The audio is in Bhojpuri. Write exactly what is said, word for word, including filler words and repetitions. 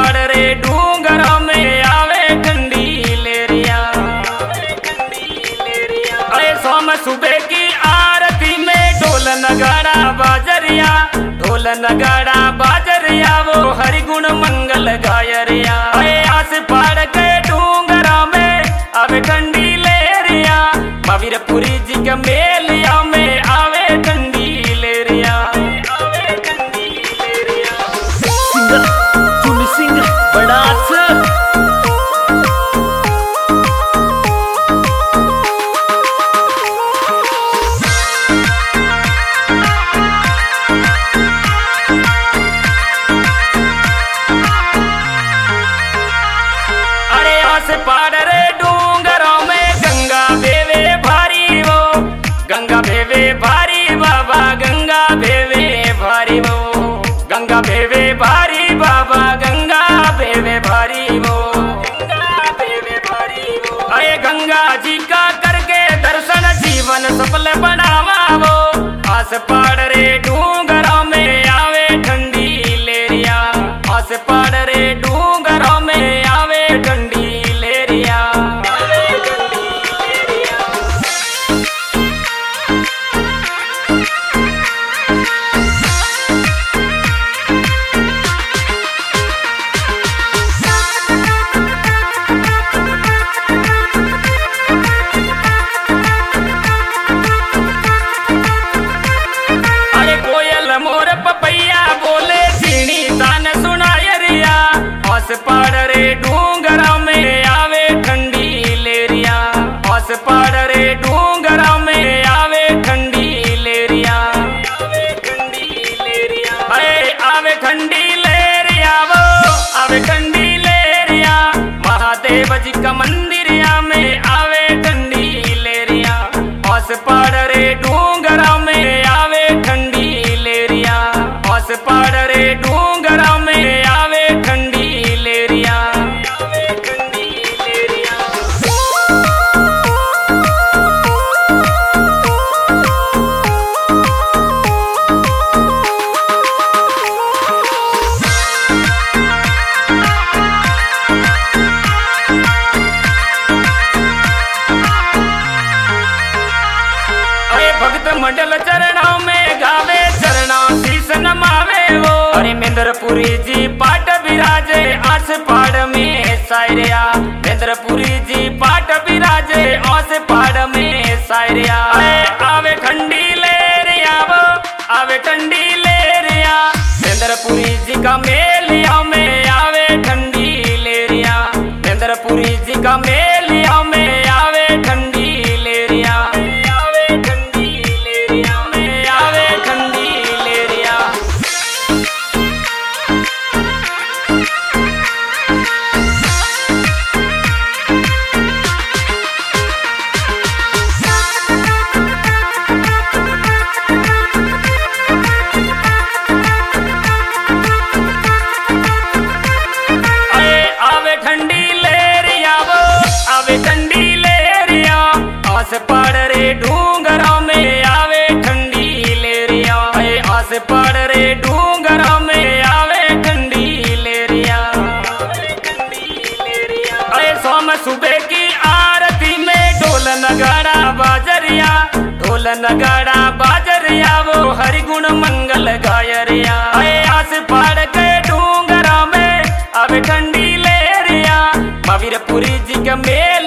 पाड़ रे डूंगरों में आवे ठंडी लेरिया। अरे सोम सुबह की आरती में ढोल नगाड़ा बाजरिया, ढोल नगाड़ा बाजरिया वो हरि गुण मंगल गायरिया। अरे आस पाड़ के डूंगरों में आवे ठंडी लेरिया, महावीरपुरी जी के मेलिया में आवे ठंडी लेरिया। सिंगर चुनी सिंह बड़ास। अरे आस पाड़ रे डूंगरों में गंगा बेवे भारी वो, गंगा बेवे भारी बाबा, गंगा बेवे भारी वो, गंगा बेवे भारी बाबा, गंगा बेवे भारी वो, गंगा बेवे भारी वो। अरे गंगा जी का करके दर्शन जीवन सफल बनावा वो, आस पाड़ रे डूंगरों में आवे ठंडी लेरिया, आस पाड़ रे डूंगरों में आवे ठंडी लेरिया। अरे कोयल मोर पपैया बोले सीणी तान सुनाय रिया, आस पाड़ रे डूंगरों में आवे ठंडी लेरिया, आस पाड़ रे डूंगरों में आवे ठंडी लेरिया। अरे आवे ठंडी लेरिया वो, आवे ठंडी लेरिया, महादेव जी का मंदिरिया में आवे ठंडी लेरिया, आस पाड़ रे डूंगरों में आवे ठंडी लेरिया, आस पाड़ रे डूंगरों में आवे ठंडी लेरिया। अरे भक्त मंडल चरणों में गावे चरणों शीस नमावे वो, अरे मेंद्रपुरी जी पाट विराजे आस पाड़ में सायरिया, मेंद्रपुरी जी पाट विराजे आस पाड़ में सायरिया। अरे आवे ठंडी लेरिया वो, आवे ठंडी लेरिया, मेंद्रपुरी जी का मेलिया में आवे ठंडी लेरिया, मेंद्रपुरी जी का मेलिया में आवे ठंडी लेरिया। आवे ठंडी लेरिया में आवे ठंडी लेरिया। अरे आवे ठंडी लेरिया वो, आवे ठंडी लेरिया, आस पाड़ रे डूंगरों में आवे ठंडी लेरिया। अरे आस पाड़ रे डूंगरों में आवे ठंडी लेरिया। अरे सोम सुबह की आरती में ढोल नगाड़ा बाजरिया, ढोल नगाड़ा बाजरिया वो हरि गुण मंगल गायरिया। अरे आस पाड़ के डूंगरों में आवे ठंडी लेरिया, महावीरपुरी जी के मेल